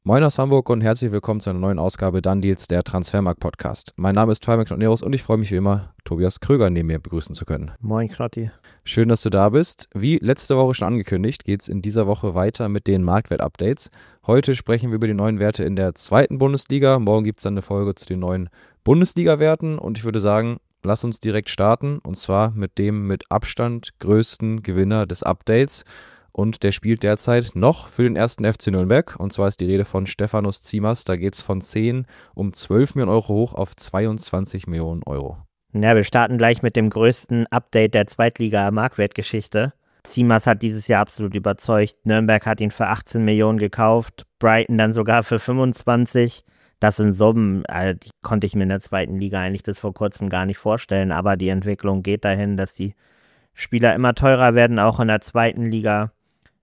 Moin aus Hamburg und herzlich willkommen zu einer neuen Ausgabe Done Deals, der Transfermarkt-Podcast. Mein Name ist Fabian Knottnerus und ich freue mich wie immer, Tobias Kröger neben mir begrüßen zu können. Moin Knotti. Schön, dass du da bist. Wie letzte Woche schon angekündigt, geht es in dieser Woche weiter mit den Marktwert-Updates. Heute sprechen wir über die neuen Werte in der zweiten Bundesliga. Morgen gibt es dann eine Folge zu den neuen Bundesliga-Werten und ich würde sagen, lass uns direkt starten und zwar mit dem mit Abstand größten Gewinner des Updates. Und der spielt derzeit noch für den ersten FC Nürnberg. Und zwar ist die Rede von Stefanos Tsimas. Da geht es von 10 um 12 Millionen Euro hoch auf 22 Millionen Euro. Ja, wir starten gleich mit dem größten Update der Zweitliga-Marktwertgegeschichte. Tsimas hat dieses Jahr absolut überzeugt. Nürnberg hat ihn für 18 Millionen gekauft, Brighton dann sogar für 25. Das sind Summen, die konnte ich mir in der zweiten Liga eigentlich bis vor kurzem gar nicht vorstellen. Aber die Entwicklung geht dahin, dass die Spieler immer teurer werden, auch in der zweiten Liga.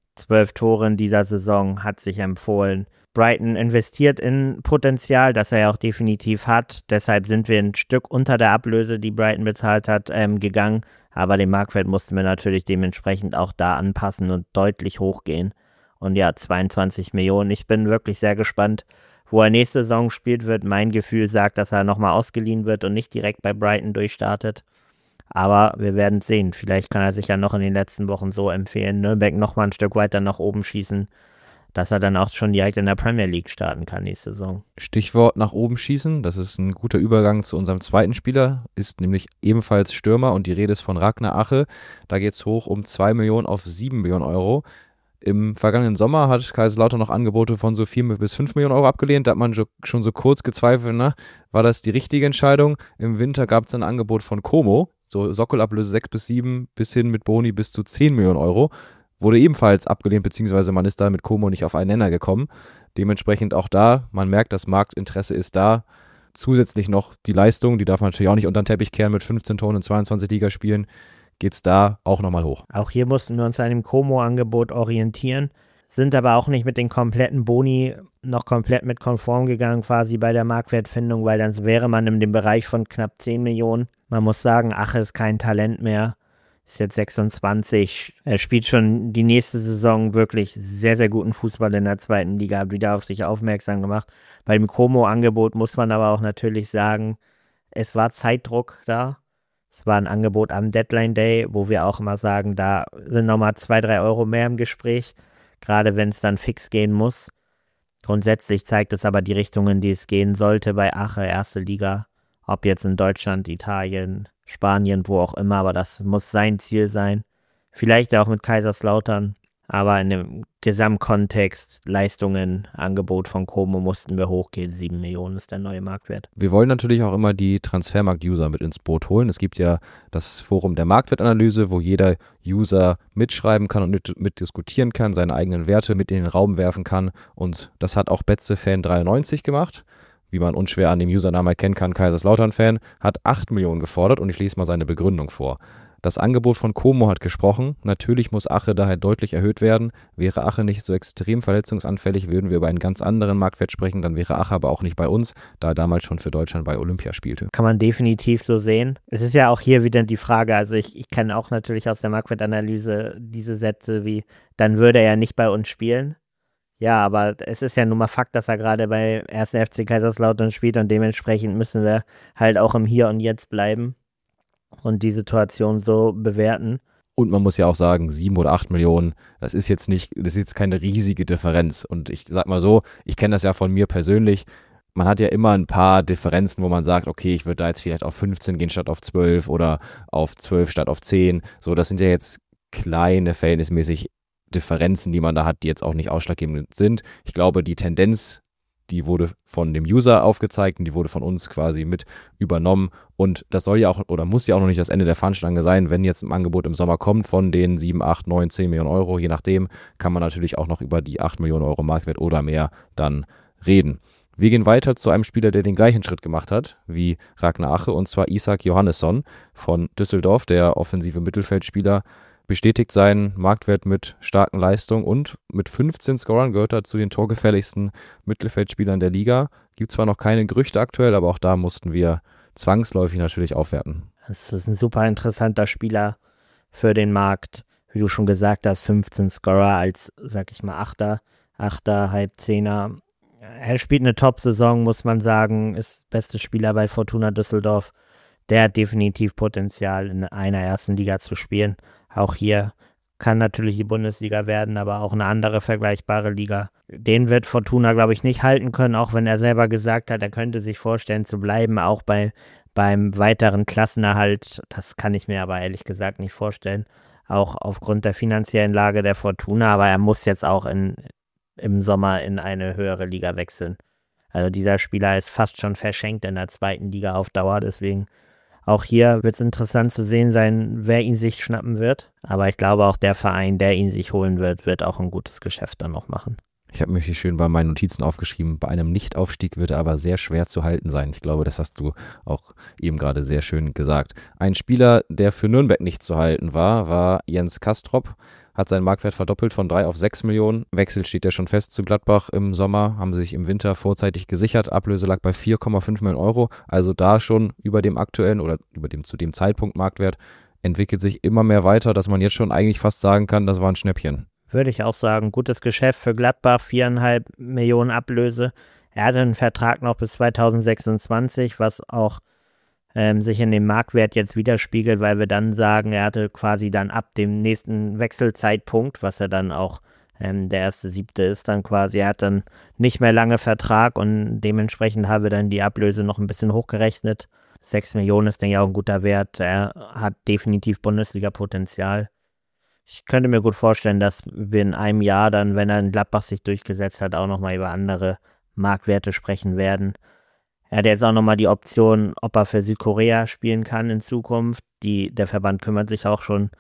12 Tore in dieser Saison, hat sich empfohlen. Brighton investiert in Potenzial, das er ja auch definitiv hat. Deshalb sind wir ein Stück unter der Ablöse, die Brighton bezahlt hat, gegangen. Aber den Marktwert mussten wir natürlich dementsprechend auch da anpassen und deutlich hochgehen. Und ja, 22 Millionen. Ich bin wirklich sehr gespannt, wo er nächste Saison spielt wird. Mein Gefühl sagt, dass er nochmal ausgeliehen wird und nicht direkt bei Brighton durchstartet. Aber wir werden sehen. Vielleicht kann er sich ja noch in den letzten Wochen so empfehlen, Nürnberg nochmal ein Stück weiter nach oben schießen, dass er dann auch schon direkt in der Premier League starten kann nächste Saison. Stichwort nach oben schießen, das ist ein guter Übergang zu unserem zweiten Spieler, ist nämlich ebenfalls Stürmer und die Rede ist von Ragnar Ache. Da geht es hoch um 2 Millionen auf 7 Millionen Euro. Im vergangenen Sommer hat Kaiserslautern noch Angebote von so 4 bis 5 Millionen Euro abgelehnt. Da hat man schon so kurz gezweifelt, war das die richtige Entscheidung? Im Winter gab es ein Angebot von Como, so Sockelablöse 6 bis 7 bis hin mit Boni bis zu 10 Millionen Euro. Wurde ebenfalls abgelehnt, beziehungsweise man ist da mit Como nicht auf einen Nenner gekommen. Dementsprechend auch da, man merkt, das Marktinteresse ist da. Zusätzlich noch die Leistung, die darf man natürlich auch nicht unter den Teppich kehren mit 15 Toren in 22 Ligaspielen. Geht es da auch nochmal hoch. Auch hier mussten wir uns an dem Como-Angebot orientieren, sind aber auch nicht mit den kompletten Boni noch komplett mit konform gegangen quasi bei der Marktwertfindung, weil dann wäre man in dem Bereich von knapp 10 Millionen. Man muss sagen, Ache ist kein Talent mehr, ist jetzt 26, er spielt schon die nächste Saison wirklich sehr, sehr guten Fußball in der zweiten Liga, hat wieder auf sich aufmerksam gemacht. Bei dem Como-Angebot muss man aber auch natürlich sagen, es war Zeitdruck da. Es war ein Angebot am Deadline Day, wo wir auch immer sagen, da sind nochmal 2-3 Euro mehr im Gespräch, gerade wenn es dann fix gehen muss. Grundsätzlich zeigt es aber die Richtung, in die es gehen sollte bei Ache, erste Liga, ob jetzt in Deutschland, Italien, Spanien, wo auch immer, aber das muss sein Ziel sein. Vielleicht auch mit Kaiserslautern, aber in dem Gesamtkontext, Leistungen, Angebot von Como mussten wir hochgehen. 7 Millionen ist der neue Marktwert. Wir wollen natürlich auch immer die Transfermarkt-User mit ins Boot holen. Es gibt ja das Forum der Marktwertanalyse, wo jeder User mitschreiben kann und mitdiskutieren kann, seine eigenen Werte mit in den Raum werfen kann. Und das hat auch BetzeFan93 gemacht. Wie man unschwer an dem Usernamen erkennen kann, Kaiserslautern-Fan, hat 8 Millionen gefordert und ich lese mal seine Begründung vor. Das Angebot von Como hat gesprochen. Natürlich muss Ache daher deutlich erhöht werden. Wäre Ache nicht so extrem verletzungsanfällig, würden wir über einen ganz anderen Marktwert sprechen. Dann wäre Ache aber auch nicht bei uns, da er damals schon für Deutschland bei Olympia spielte. Kann man definitiv so sehen. Es ist ja auch hier wieder die Frage, also ich kenne auch natürlich aus der Marktwertanalyse diese Sätze wie, dann würde er ja nicht bei uns spielen. Ja, aber es ist ja nun mal Fakt, dass er gerade bei 1. FC Kaiserslautern spielt und dementsprechend müssen wir halt auch im Hier und Jetzt bleiben und die Situation so bewerten. Und man muss ja auch sagen, 7 oder 8 Millionen, das ist jetzt keine riesige Differenz. Und ich sag mal so, ich kenne das ja von mir persönlich, man hat ja immer ein paar Differenzen, wo man sagt, okay, ich würde da jetzt vielleicht auf 15 gehen statt auf 12 oder auf 12 statt auf 10. So, das sind ja jetzt kleine, verhältnismäßig Differenzen, die man da hat, die jetzt auch nicht ausschlaggebend sind. Ich glaube, die Tendenz, die wurde von dem User aufgezeigt und die wurde von uns quasi mit übernommen und das soll ja auch oder muss ja auch noch nicht das Ende der Fahnenstange sein, wenn jetzt ein Angebot im Sommer kommt von den 7, 8, 9, 10 Millionen Euro, je nachdem, kann man natürlich auch noch über die 8 Millionen Euro Marktwert oder mehr dann reden. Wir gehen weiter zu einem Spieler, der den gleichen Schritt gemacht hat wie Ragnar Ache und zwar Isak Johannesson von Düsseldorf, der offensive Mittelfeldspieler, bestätigt seinen Marktwert mit starken Leistungen und mit 15 Scorern gehört er zu den torgefährlichsten Mittelfeldspielern der Liga. Gibt zwar noch keine Gerüchte aktuell, aber auch da mussten wir zwangsläufig natürlich aufwerten. Das ist ein super interessanter Spieler für den Markt. Wie du schon gesagt hast, 15 Scorer als, sag ich mal, Achter, Halbzehner. Er spielt eine Top-Saison, muss man sagen, ist beste Spieler bei Fortuna Düsseldorf. Der hat definitiv Potenzial, in einer ersten Liga zu spielen. Auch hier kann natürlich die Bundesliga werden, aber auch eine andere vergleichbare Liga. Den wird Fortuna, glaube ich, nicht halten können, auch wenn er selber gesagt hat, er könnte sich vorstellen zu bleiben, auch beim weiteren Klassenerhalt. Das kann ich mir aber ehrlich gesagt nicht vorstellen, auch aufgrund der finanziellen Lage der Fortuna, aber er muss jetzt auch im Sommer in eine höhere Liga wechseln. Also dieser Spieler ist fast schon verschenkt in der zweiten Liga auf Dauer, deswegen auch hier wird es interessant zu sehen sein, wer ihn sich schnappen wird. Aber ich glaube auch der Verein, der ihn sich holen wird auch ein gutes Geschäft dann noch machen. Ich habe mir hier schön bei meinen Notizen aufgeschrieben, bei einem Nichtaufstieg wird er aber sehr schwer zu halten sein. Ich glaube, das hast du auch eben gerade sehr schön gesagt. Ein Spieler, der für Nürnberg nicht zu halten war Jens Kastrop. Hat seinen Marktwert verdoppelt von 3 auf 6 Millionen. Wechsel steht ja schon fest zu Gladbach im Sommer, haben sich im Winter vorzeitig gesichert. Ablöse lag bei 4,5 Millionen Euro, also da schon über dem aktuellen oder über dem zu dem Zeitpunkt Marktwert. Entwickelt sich immer mehr weiter, dass man jetzt schon eigentlich fast sagen kann, das war ein Schnäppchen. Würde ich auch sagen, gutes Geschäft für Gladbach, 4,5 Millionen Ablöse. Er hatte einen Vertrag noch bis 2026, was auch sich in dem Marktwert jetzt widerspiegelt, weil wir dann sagen, er hatte quasi dann ab dem nächsten Wechselzeitpunkt, was ja dann auch der 1.7. ist dann quasi, er hat dann nicht mehr lange Vertrag und dementsprechend haben wir dann die Ablöse noch ein bisschen hochgerechnet. 6 Millionen ist, denke ich, auch ein guter Wert. Er hat definitiv Bundesliga-Potenzial. Ich könnte mir gut vorstellen, dass wir in einem Jahr dann, wenn er in Gladbach sich durchgesetzt hat, auch nochmal über andere Marktwerte sprechen werden. Er hat jetzt auch nochmal die Option, ob er für Südkorea spielen kann in Zukunft. Der Verband kümmert sich auch schon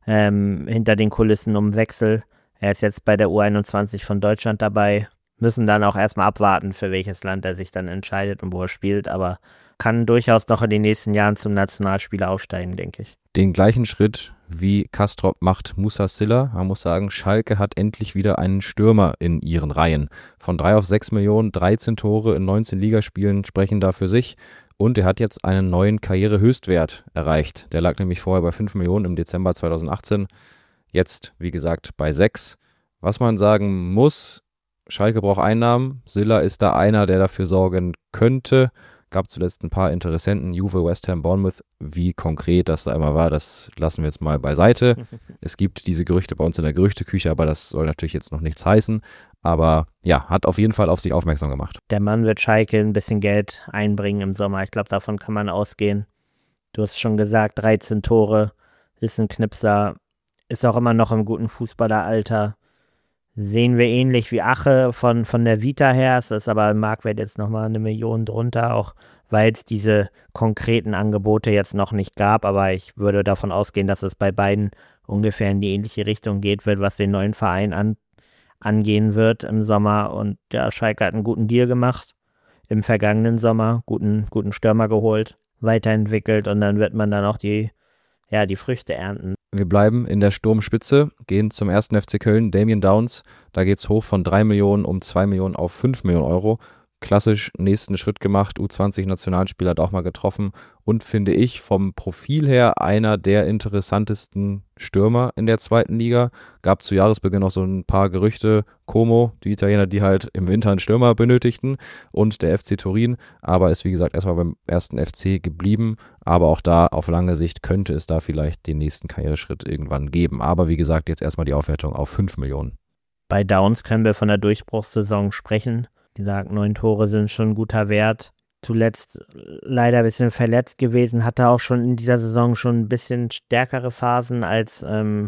hinter den Kulissen um Wechsel. Er ist jetzt bei der U21 von Deutschland dabei. Müssen dann auch erstmal abwarten, für welches Land er sich dann entscheidet und wo er spielt. Aber kann durchaus noch in den nächsten Jahren zum Nationalspieler aufsteigen, denke ich. Den gleichen Schritt wie Kastrop macht Musa Silla. Man muss sagen, Schalke hat endlich wieder einen Stürmer in ihren Reihen. Von 3 auf 6 Millionen, 13 Tore in 19 Ligaspielen sprechen da für sich. Und er hat jetzt einen neuen Karrierehöchstwert erreicht. Der lag nämlich vorher bei 5 Millionen im Dezember 2018. Jetzt, wie gesagt, bei 6. Was man sagen muss, Schalke braucht Einnahmen. Silla ist da einer, der dafür sorgen könnte. Gab zuletzt ein paar Interessenten, Juve, West Ham, Bournemouth. Wie konkret das da immer war, das lassen wir jetzt mal beiseite. Es gibt diese Gerüchte bei uns in der Gerüchteküche, aber das soll natürlich jetzt noch nichts heißen. Aber ja, hat auf jeden Fall auf sich aufmerksam gemacht. Der Mann wird Schalke ein bisschen Geld einbringen im Sommer. Ich glaube, davon kann man ausgehen. Du hast schon gesagt, 13 Tore, ist ein Knipser, ist auch immer noch im guten Fußballeralter. Sehen wir ähnlich wie Ache von der Vita her. Es ist aber im Marktwert jetzt nochmal 1 Million drunter, auch weil es diese konkreten Angebote jetzt noch nicht gab. Aber ich würde davon ausgehen, dass es bei beiden ungefähr in die ähnliche Richtung geht wird, was den neuen Verein angehen wird im Sommer. Und ja, Schalke hat einen guten Deal gemacht im vergangenen Sommer, guten Stürmer geholt, weiterentwickelt und dann wird man dann auch die Früchte ernten. Wir bleiben in der Sturmspitze, gehen zum 1. FC Köln, Damien Downs. Da geht es hoch von 3 Millionen um 2 Millionen auf 5 Millionen Euro. Klassisch nächsten Schritt gemacht, U20-Nationalspieler hat auch mal getroffen und finde ich vom Profil her einer der interessantesten Stürmer in der zweiten Liga. Gab zu Jahresbeginn noch so ein paar Gerüchte, Como, die Italiener, die halt im Winter einen Stürmer benötigten und der FC Turin, aber ist wie gesagt erstmal beim 1. FC geblieben, aber auch da auf lange Sicht könnte es da vielleicht den nächsten Karriereschritt irgendwann geben, aber wie gesagt jetzt erstmal die Aufwertung auf 5 Millionen. Bei Downs können wir von der Durchbruchssaison sprechen. Wie gesagt, 9 Tore sind schon ein guter Wert. Zuletzt leider ein bisschen verletzt gewesen, hatte auch schon in dieser Saison schon ein bisschen stärkere Phasen als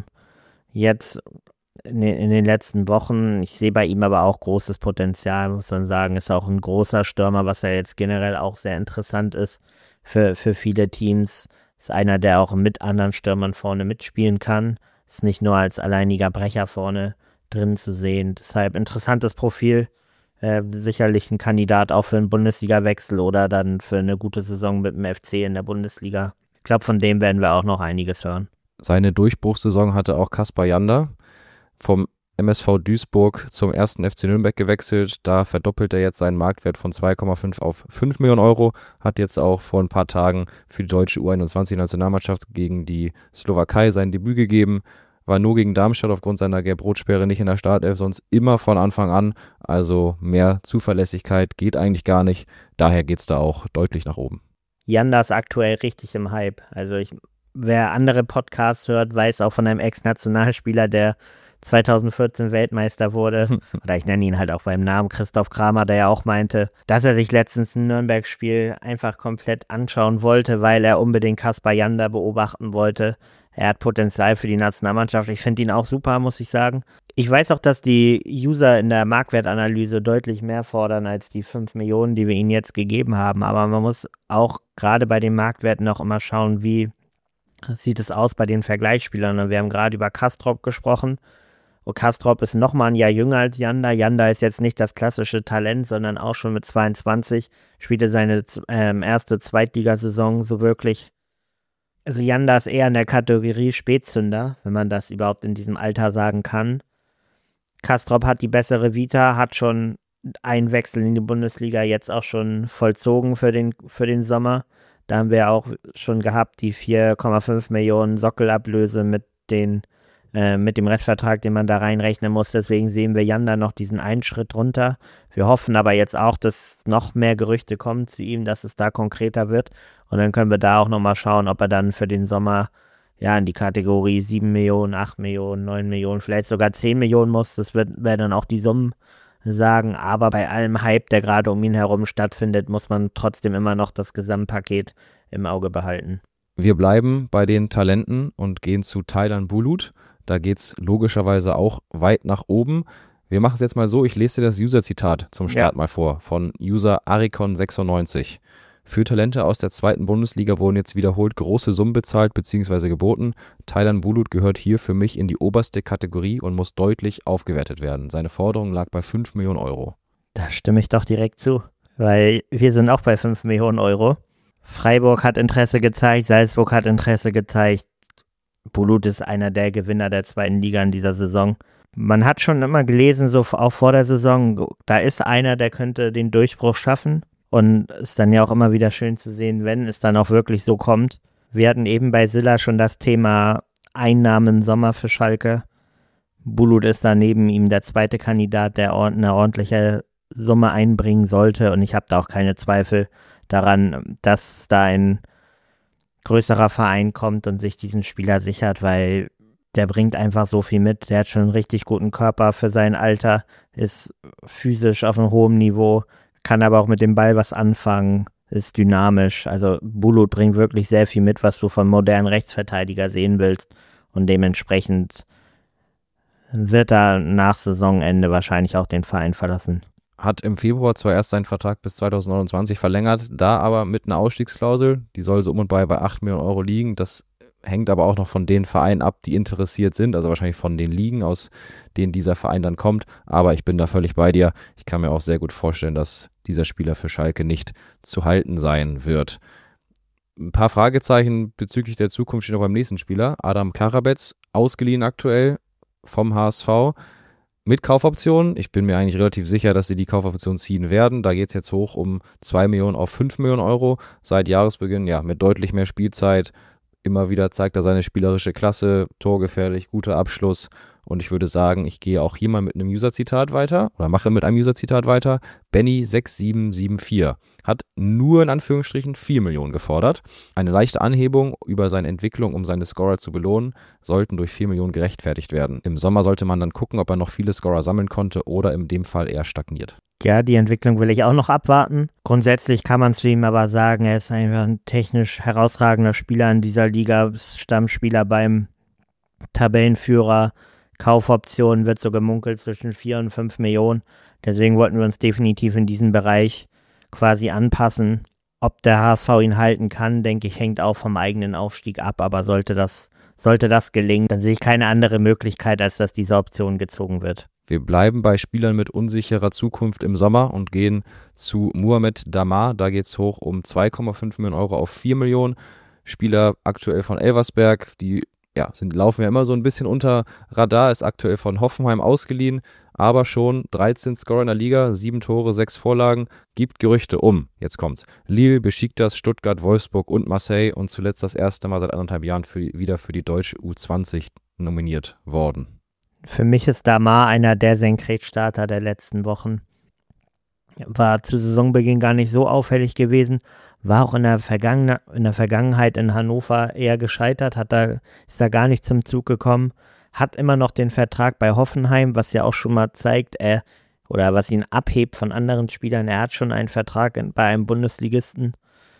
jetzt in den letzten Wochen. Ich sehe bei ihm aber auch großes Potenzial, muss man sagen. Ist auch ein großer Stürmer, was ja jetzt generell auch sehr interessant ist für viele Teams. Ist einer, der auch mit anderen Stürmern vorne mitspielen kann. Ist nicht nur als alleiniger Brecher vorne drin zu sehen. Deshalb interessantes Profil. Sicherlich ein Kandidat auch für einen Bundesliga-Wechsel oder dann für eine gute Saison mit dem FC in der Bundesliga. Ich glaube, von dem werden wir auch noch einiges hören. Seine Durchbruchssaison hatte auch Kaspar Janda vom MSV Duisburg zum 1. FC Nürnberg gewechselt. Da verdoppelt er jetzt seinen Marktwert von 2,5 auf 5 Millionen Euro. Hat jetzt auch vor ein paar Tagen für die deutsche U21-Nationalmannschaft gegen die Slowakei sein Debüt gegeben. war nur gegen Darmstadt aufgrund seiner Gelb-Rot-Sperre nicht in der Startelf, sonst immer von Anfang an. Also mehr Zuverlässigkeit geht eigentlich gar nicht. Daher geht es da auch deutlich nach oben. Janda ist aktuell richtig im Hype. Also wer andere Podcasts hört, weiß auch von einem Ex-Nationalspieler, der 2014 Weltmeister wurde, oder ich nenne ihn halt auch beim Namen, Christoph Kramer, der ja auch meinte, dass er sich letztens ein Nürnberg-Spiel einfach komplett anschauen wollte, weil er unbedingt Kaspar Janda beobachten wollte. Er hat Potenzial für die Nationalmannschaft. Ich finde ihn auch super, muss ich sagen. Ich weiß auch, dass die User in der Marktwertanalyse deutlich mehr fordern als die 5 Millionen, die wir ihnen jetzt gegeben haben. Aber man muss auch gerade bei den Marktwerten auch immer schauen, wie sieht es aus bei den Vergleichsspielern. Und wir haben gerade über Kastrop gesprochen. Und Kastrop ist nochmal ein Jahr jünger als Janda. Janda ist jetzt nicht das klassische Talent, sondern auch schon mit 22 spielte seine erste Zweitligasaison so wirklich. Also Janda ist eher in der Kategorie Spätzünder, wenn man das überhaupt in diesem Alter sagen kann. Kastrop hat die bessere Vita, hat schon einen Wechsel in die Bundesliga jetzt auch schon vollzogen für den Sommer. Da haben wir auch schon gehabt, die 4,5 Millionen Sockelablöse mit dem Restvertrag, den man da reinrechnen muss. Deswegen sehen wir Janda noch diesen einen Schritt runter. Wir hoffen aber jetzt auch, dass noch mehr Gerüchte kommen zu ihm, dass es da konkreter wird. Und dann können wir da auch nochmal schauen, ob er dann für den Sommer in die Kategorie 7 Millionen, 8 Millionen, 9 Millionen, vielleicht sogar 10 Millionen muss. Das werden dann auch die Summen sagen. Aber bei allem Hype, der gerade um ihn herum stattfindet, muss man trotzdem immer noch das Gesamtpaket im Auge behalten. Wir bleiben bei den Talenten und gehen zu Taylan Bulut. Da geht es logischerweise auch weit nach oben. Wir machen es jetzt mal so, ich lese dir das User-Zitat zum Start mal vor, von User Arikon96. Für Talente aus der zweiten Bundesliga wurden jetzt wiederholt große Summen bezahlt bzw. geboten. Taylan Bulut gehört hier für mich in die oberste Kategorie und muss deutlich aufgewertet werden. Seine Forderung lag bei 5 Millionen Euro. Da stimme ich doch direkt zu, weil wir sind auch bei 5 Millionen Euro. Freiburg hat Interesse gezeigt, Salzburg hat Interesse gezeigt. Bulut ist einer der Gewinner der zweiten Liga in dieser Saison. Man hat schon immer gelesen, so auch vor der Saison, da ist einer, der könnte den Durchbruch schaffen. Und es ist dann ja auch immer wieder schön zu sehen, wenn es dann auch wirklich so kommt. Wir hatten eben bei Silla schon das Thema Einnahmen im Sommer für Schalke. Bulut ist da neben ihm der zweite Kandidat, der eine ordentliche Summe einbringen sollte. Und ich habe da auch keine Zweifel daran, dass da ein größerer Verein kommt und sich diesen Spieler sichert, weil der bringt einfach so viel mit. Der hat schon einen richtig guten Körper für sein Alter, ist physisch auf einem hohen Niveau, kann aber auch mit dem Ball was anfangen, ist dynamisch. Also Bulut bringt wirklich sehr viel mit, was du vom modernen Rechtsverteidiger sehen willst. Und dementsprechend wird er nach Saisonende wahrscheinlich auch den Verein verlassen. Hat im Februar zwar erst seinen Vertrag bis 2029 verlängert, da aber mit einer Ausstiegsklausel, die soll so um und bei 8 Millionen Euro liegen. Das hängt aber auch noch von den Vereinen ab, die interessiert sind, also wahrscheinlich von den Ligen, aus denen dieser Verein dann kommt. Aber ich bin da völlig bei dir. Ich kann mir auch sehr gut vorstellen, dass dieser Spieler für Schalke nicht zu halten sein wird. Ein paar Fragezeichen bezüglich der Zukunft stehen auch beim nächsten Spieler. Adam Karabetz, ausgeliehen aktuell vom HSV. Mit Kaufoption. Ich bin mir eigentlich relativ sicher, dass sie die Kaufoption ziehen werden. Da geht es jetzt hoch um 2 Millionen auf 5 Millionen Euro. Seit Jahresbeginn, mit deutlich mehr Spielzeit. Immer wieder zeigt er seine spielerische Klasse, torgefährlich, guter Abschluss. Und ich würde sagen, ich gehe auch hier mal mit einem User-Zitat weiter oder mache mit einem User-Zitat weiter. Benny6774 hat nur in Anführungsstrichen 4 Millionen gefordert. Eine leichte Anhebung über seine Entwicklung, um seine Scorer zu belohnen, sollten durch 4 Millionen gerechtfertigt werden. Im Sommer sollte man dann gucken, ob er noch viele Scorer sammeln konnte oder in dem Fall eher stagniert. Ja, die Entwicklung will ich auch noch abwarten. Grundsätzlich kann man es für ihn aber sagen, er ist einfach ein technisch herausragender Spieler in dieser Liga, Stammspieler beim Tabellenführer. Kaufoption wird so gemunkelt zwischen 4 und 5 Millionen. Deswegen wollten wir uns definitiv in diesem Bereich quasi anpassen. Ob der HSV ihn halten kann, denke ich, hängt auch vom eigenen Aufstieg ab. Aber sollte das gelingen, dann sehe ich keine andere Möglichkeit, als dass diese Option gezogen wird. Wir bleiben bei Spielern mit unsicherer Zukunft im Sommer und gehen zu Mohamed Damar. Da geht es hoch um 2,5 Millionen Euro auf 4 Millionen. Spieler aktuell von Elversberg, die laufen ja immer so ein bisschen unter Radar, ist aktuell von Hoffenheim ausgeliehen, aber schon 13 Scorer in der Liga, 7 Tore, 6 Vorlagen, gibt Gerüchte um. Jetzt kommt's. Lille, Besiktas, Stuttgart, Wolfsburg und Marseille und zuletzt das erste Mal seit 1,5 Jahren wieder für die deutsche U20 nominiert worden. Für mich ist Damar einer der Senkrechtstarter der letzten Wochen. War zu Saisonbeginn gar nicht so auffällig gewesen, war auch in der Vergangenheit in Hannover eher gescheitert, ist da gar nicht zum Zug gekommen, hat immer noch den Vertrag bei Hoffenheim, was ja auch schon mal zeigt, oder was ihn abhebt von anderen Spielern, er hat schon einen Vertrag bei einem Bundesligisten,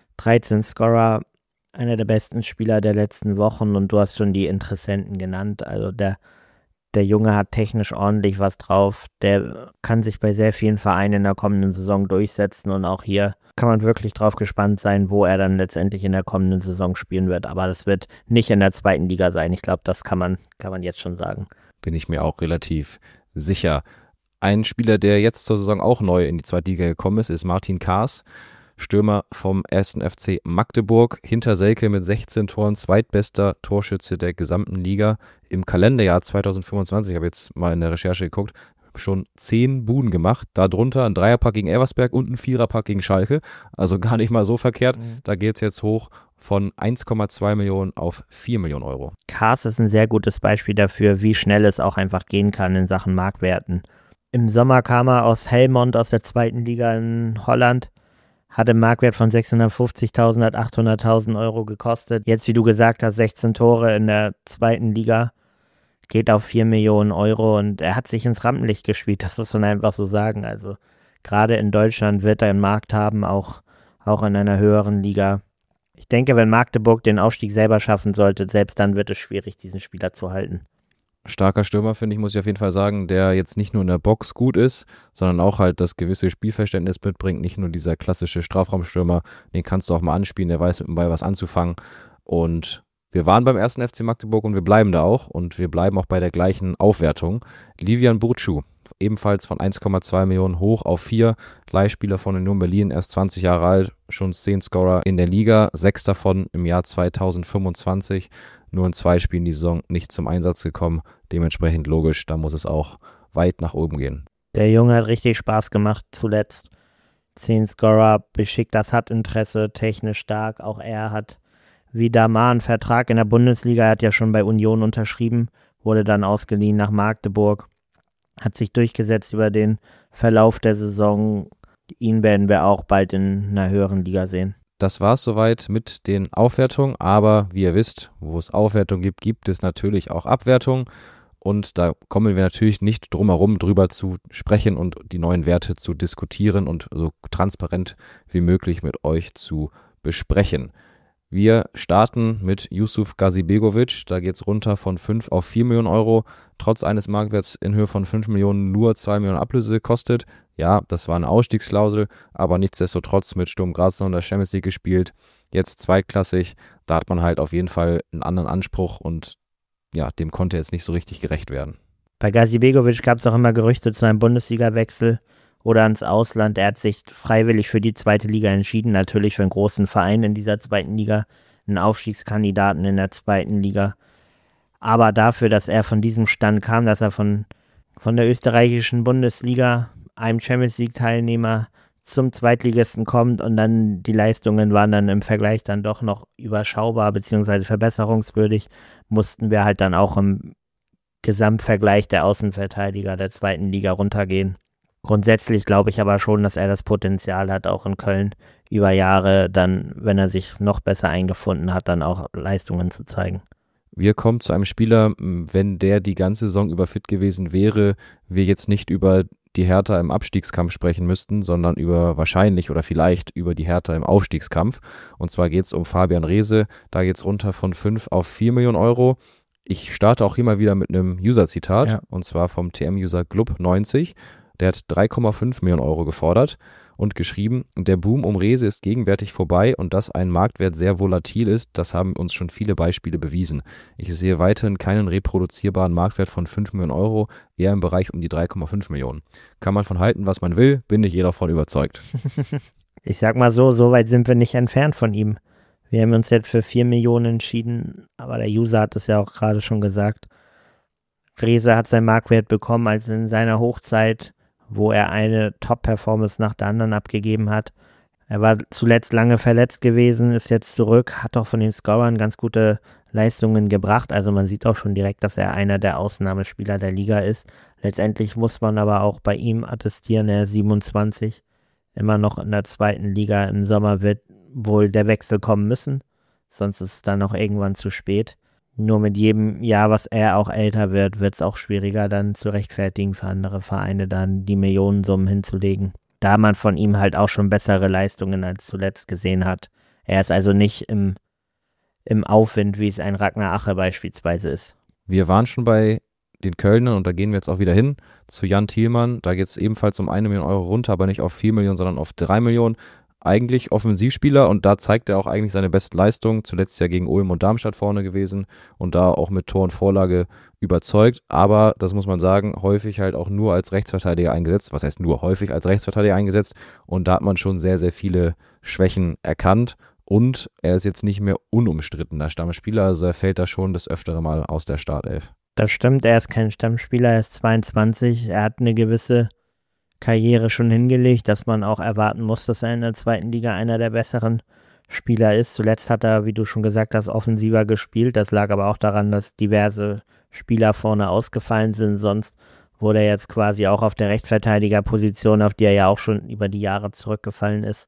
13 Scorer, einer der besten Spieler der letzten Wochen und du hast schon die Interessenten genannt, also der Junge hat technisch ordentlich was drauf, der kann sich bei sehr vielen Vereinen in der kommenden Saison durchsetzen und auch hier kann man wirklich drauf gespannt sein, wo er dann letztendlich in der kommenden Saison spielen wird, aber das wird nicht in der zweiten Liga sein, ich glaube, das kann man jetzt schon sagen. Bin ich mir auch relativ sicher. Ein Spieler, der jetzt zur Saison auch neu in die zweite Liga gekommen ist Martin Kaas, Stürmer vom 1. FC Magdeburg, hinter Selke mit 16 Toren, zweitbester Torschütze der gesamten Liga. Im Kalenderjahr 2025, ich habe jetzt mal in der Recherche geguckt, schon 10 Buden gemacht, darunter ein Dreierpack gegen Elversberg und ein Viererpack gegen Schalke, also gar nicht mal so verkehrt. Da geht es jetzt hoch von 1,2 Millionen auf 4 Millionen Euro. Kaas ist ein sehr gutes Beispiel dafür, wie schnell es auch einfach gehen kann in Sachen Marktwerten. Im Sommer kam er aus Helmond aus der zweiten Liga in Holland, hatte einen Marktwert von 650.000, hat 800.000 Euro gekostet. Jetzt, wie du gesagt hast, 16 Tore in der zweiten Liga, geht auf 4 Millionen Euro und er hat sich ins Rampenlicht gespielt, das muss man einfach so sagen. Also gerade in Deutschland wird er einen Markt haben, auch in einer höheren Liga. Ich denke, wenn Magdeburg den Aufstieg selber schaffen sollte, selbst dann wird es schwierig, diesen Spieler zu halten. Starker Stürmer, finde ich, muss ich auf jeden Fall sagen, der jetzt nicht nur in der Box gut ist, sondern auch halt das gewisse Spielverständnis mitbringt. Nicht nur dieser klassische Strafraumstürmer, den kannst du auch mal anspielen, der weiß mit dem Ball was anzufangen. Und wir waren beim 1. FC Magdeburg und wir bleiben da auch. Und wir bleiben auch bei der gleichen Aufwertung. Livian Burcu, ebenfalls von 1,2 Millionen hoch auf 4. Leihspieler von Union Berlin, erst 20 Jahre alt, schon 10 Scorer in der Liga, 6 davon im Jahr 2025. Nur in 2 Spielen die Saison nicht zum Einsatz gekommen. Dementsprechend logisch, da muss es auch weit nach oben gehen. Der Junge hat richtig Spaß gemacht zuletzt. 10 Scorer, beschickt, das hat Interesse, technisch stark. Auch er hat wie Damar einen Vertrag in der Bundesliga. Er hat ja schon bei Union unterschrieben, wurde dann ausgeliehen nach Magdeburg. Hat sich durchgesetzt über den Verlauf der Saison. Ihn werden wir auch bald in einer höheren Liga sehen. Das war es soweit mit den Aufwertungen, aber wie ihr wisst, wo es Aufwertung gibt, gibt es natürlich auch Abwertung und da kommen wir natürlich nicht drum herum, drüber zu sprechen und die neuen Werte zu diskutieren und so transparent wie möglich mit euch zu besprechen. Wir starten mit Yusuf Gazibegovic, da geht es runter von 5 auf 4 Millionen Euro, trotz eines Marktwerts in Höhe von 5 Millionen nur 2 Millionen Ablöse gekostet. Ja, das war eine Ausstiegsklausel, aber nichtsdestotrotz mit Sturm Graz noch in der Champions League gespielt, jetzt zweitklassig, da hat man halt auf jeden Fall einen anderen Anspruch und ja, dem konnte jetzt nicht so richtig gerecht werden. Bei Gazibegovic gab es auch immer Gerüchte zu einem Bundesliga-Wechsel oder ans Ausland. Er hat sich freiwillig für die zweite Liga entschieden, natürlich für einen großen Verein in dieser zweiten Liga, einen Aufstiegskandidaten in der zweiten Liga. Aber dafür, dass er von diesem Stand kam, dass er von der österreichischen Bundesliga, einem Champions-League-Teilnehmer zum Zweitligisten kommt und dann die Leistungen waren dann im Vergleich dann doch noch überschaubar bzw. verbesserungswürdig, mussten wir halt dann auch im Gesamtvergleich der Außenverteidiger der zweiten Liga runtergehen. Grundsätzlich glaube ich aber schon, dass er das Potenzial hat, auch in Köln über Jahre dann, wenn er sich noch besser eingefunden hat, dann auch Leistungen zu zeigen. Wir kommen zu einem Spieler, wenn der die ganze Saison über fit gewesen wäre, wir jetzt nicht über die Hertha im Abstiegskampf sprechen müssten, sondern wahrscheinlich oder vielleicht über die Hertha im Aufstiegskampf. Und zwar geht es um Fabian Reese, da geht es runter von 5 auf 4 Millionen Euro. Ich starte auch hier mal wieder mit einem User-Zitat, und zwar vom TM-User Glub90. Der hat 3,5 Millionen Euro gefordert und geschrieben, der Boom um Reese ist gegenwärtig vorbei und dass ein Marktwert sehr volatil ist, das haben uns schon viele Beispiele bewiesen. Ich sehe weiterhin keinen reproduzierbaren Marktwert von 5 Millionen Euro, eher im Bereich um die 3,5 Millionen. Kann man von halten, was man will, bin nicht jeder davon überzeugt. Ich sag mal so weit sind wir nicht entfernt von ihm. Wir haben uns jetzt für 4 Millionen entschieden, aber der User hat es ja auch gerade schon gesagt. Reese hat seinen Marktwert bekommen, als in seiner Hochzeit, wo er eine Top-Performance nach der anderen abgegeben hat. Er war zuletzt lange verletzt gewesen, ist jetzt zurück, hat auch von den Scorern ganz gute Leistungen gebracht. Also man sieht auch schon direkt, dass er einer der Ausnahmespieler der Liga ist. Letztendlich muss man aber auch bei ihm attestieren, er ist 27, immer noch in der zweiten Liga. Im Sommer wird wohl der Wechsel kommen müssen, sonst ist es dann noch irgendwann zu spät. Nur mit jedem Jahr, was er auch älter wird, wird es auch schwieriger dann zu rechtfertigen für andere Vereine, dann die Millionensummen hinzulegen. Da man von ihm halt auch schon bessere Leistungen als zuletzt gesehen hat. Er ist also nicht im Aufwind, wie es ein Ragnar Ache beispielsweise ist. Wir waren schon bei den Kölnern und da gehen wir jetzt auch wieder hin zu Jan Thielmann. Da geht es ebenfalls um 1 Million Euro runter, aber nicht auf 4 Millionen, sondern auf 3 Millionen. Eigentlich Offensivspieler und da zeigt er auch eigentlich seine besten Leistungen. Zuletzt ja gegen Ulm und Darmstadt vorne gewesen und da auch mit Tor und Vorlage überzeugt. Aber, das muss man sagen, häufig halt auch nur als Rechtsverteidiger eingesetzt. Was heißt nur häufig als Rechtsverteidiger eingesetzt? Und da hat man schon sehr, sehr viele Schwächen erkannt. Und er ist jetzt nicht mehr unumstrittener Stammspieler, also er fällt da schon das öftere Mal aus der Startelf. Das stimmt, er ist kein Stammspieler, er ist 22, er hat eine gewisse Karriere schon hingelegt, dass man auch erwarten muss, dass er in der zweiten Liga einer der besseren Spieler ist. Zuletzt hat er, wie du schon gesagt hast, offensiver gespielt. Das lag aber auch daran, dass diverse Spieler vorne ausgefallen sind. Sonst wurde er jetzt quasi auch auf der Rechtsverteidigerposition, auf die er ja auch schon über die Jahre zurückgefallen ist,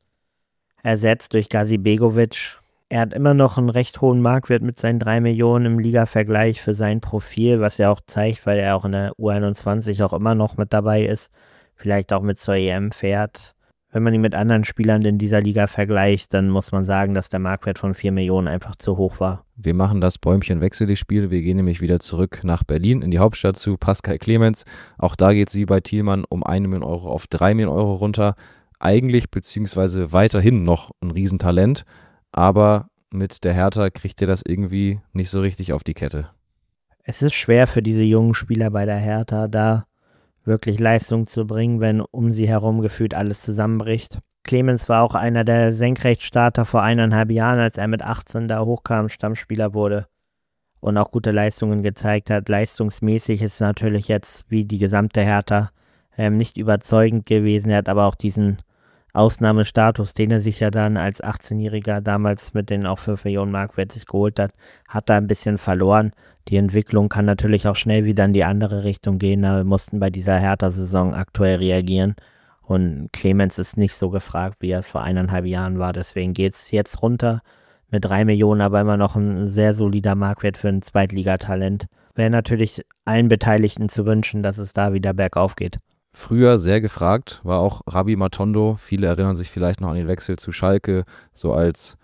ersetzt durch Gazi Begovic. Er hat immer noch einen recht hohen Marktwert mit seinen 3 Millionen im Liga-Vergleich für sein Profil, was er auch zeigt, weil er auch in der U21 auch immer noch mit dabei ist. Vielleicht auch mit zur EM fährt. Wenn man ihn mit anderen Spielern in dieser Liga vergleicht, dann muss man sagen, dass der Marktwert von 4 Millionen einfach zu hoch war. Wir machen das Bäumchen-Wechsel-Spiel. Wir gehen nämlich wieder zurück nach Berlin, in die Hauptstadt zu Pascal Clemens. Auch da geht es wie bei Thielmann um 1 Million Euro auf 3 Millionen Euro runter. Eigentlich beziehungsweise weiterhin noch ein Riesentalent, aber mit der Hertha kriegt er das irgendwie nicht so richtig auf die Kette. Es ist schwer für diese jungen Spieler bei der Hertha, da wirklich Leistung zu bringen, wenn um sie herum gefühlt alles zusammenbricht. Clemens war auch einer der Senkrechtstarter vor 1,5 Jahren, als er mit 18 da hochkam, Stammspieler wurde und auch gute Leistungen gezeigt hat. Leistungsmäßig ist natürlich jetzt wie die gesamte Hertha nicht überzeugend gewesen. Er hat aber auch diesen Ausnahmestatus, den er sich ja dann als 18-Jähriger damals mit den auch 5 Millionen Marktwert sich geholt hat da ein bisschen verloren. Die Entwicklung kann natürlich auch schnell wieder in die andere Richtung gehen. Wir mussten bei dieser Hertha-Saison aktuell reagieren. Und Clemens ist nicht so gefragt, wie er es vor 1,5 Jahren war. Deswegen geht es jetzt runter mit 3 Millionen, aber immer noch ein sehr solider Marktwert für ein Zweitligatalent. Wäre natürlich allen Beteiligten zu wünschen, dass es da wieder bergauf geht. Früher sehr gefragt war auch Rabbi Matondo. Viele erinnern sich vielleicht noch an den Wechsel zu Schalke, so als,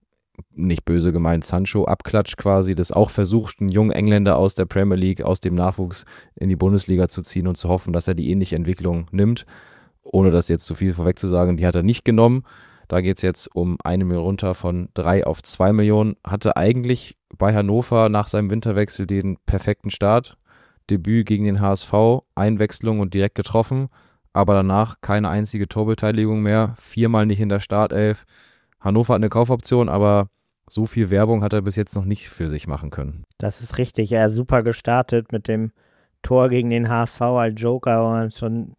nicht böse gemeint, Sancho-Abklatsch quasi, das auch versucht, einen jungen Engländer aus der Premier League, aus dem Nachwuchs in die Bundesliga zu ziehen und zu hoffen, dass er die ähnliche Entwicklung nimmt. Ohne das jetzt zu viel vorweg zu sagen, die hat er nicht genommen. Da geht es jetzt um 1 Million runter von 3 auf 2 Millionen. Hatte eigentlich bei Hannover nach seinem Winterwechsel den perfekten Start. Debüt gegen den HSV, Einwechslung und direkt getroffen, aber danach keine einzige Torbeteiligung mehr, 4-mal nicht in der Startelf. Hannover hat eine Kaufoption, aber so viel Werbung hat er bis jetzt noch nicht für sich machen können. Das ist richtig, er ist super gestartet mit dem Tor gegen den HSV als Joker, wo man schon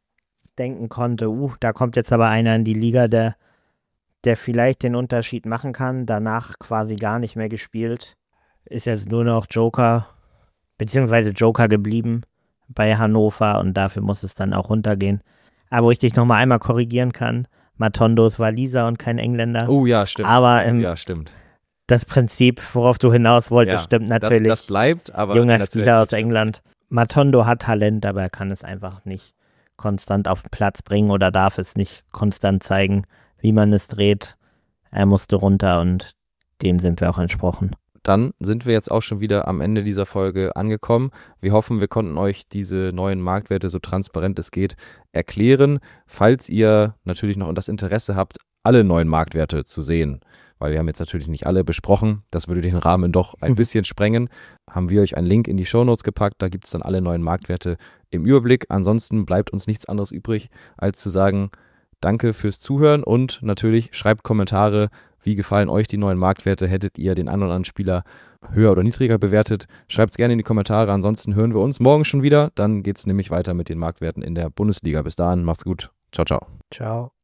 denken konnte, da kommt jetzt aber einer in die Liga, der vielleicht den Unterschied machen kann. Danach quasi gar nicht mehr gespielt, ist jetzt nur noch Joker geblieben bei Hannover und dafür muss es dann auch runtergehen. Aber wo ich dich nochmal einmal korrigieren kann, Matondo ist Waliser und kein Engländer. Oh ja, stimmt. Aber ja, stimmt. Das Prinzip, worauf du hinaus wolltest, stimmt natürlich. Das bleibt, aber junger Spieler aus England. Matondo hat Talent, aber er kann es einfach nicht konstant auf den Platz bringen oder darf es nicht konstant zeigen, wie man es dreht. Er musste runter und dem sind wir auch entsprochen. Dann sind wir jetzt auch schon wieder am Ende dieser Folge angekommen. Wir hoffen, wir konnten euch diese neuen Marktwerte so transparent es geht erklären. Falls ihr natürlich noch das Interesse habt, alle neuen Marktwerte zu sehen, weil wir haben jetzt natürlich nicht alle besprochen, das würde den Rahmen doch ein bisschen sprengen, haben wir euch einen Link in die Shownotes gepackt, da gibt es dann alle neuen Marktwerte im Überblick. Ansonsten bleibt uns nichts anderes übrig, als zu sagen, danke fürs Zuhören und natürlich schreibt Kommentare, wie gefallen euch die neuen Marktwerte? Hättet ihr den einen oder anderen Spieler höher oder niedriger bewertet? Schreibt es gerne in die Kommentare. Ansonsten hören wir uns morgen schon wieder. Dann geht es nämlich weiter mit den Marktwerten in der Bundesliga. Bis dahin, macht's gut. Ciao, ciao. Ciao.